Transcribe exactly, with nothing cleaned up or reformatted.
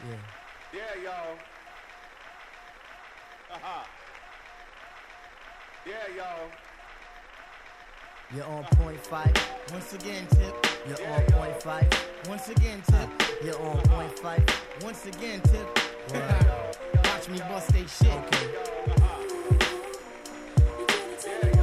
Yeah. Yeah, y'all. Uh-huh. Yeah, y'all. You're on point five. Once again, Tip. You're Yeah, on yo. point five. Once again, Tip. You're on point five. Once again, Tip. Word. Watch me bust they shit. Okay. Yeah,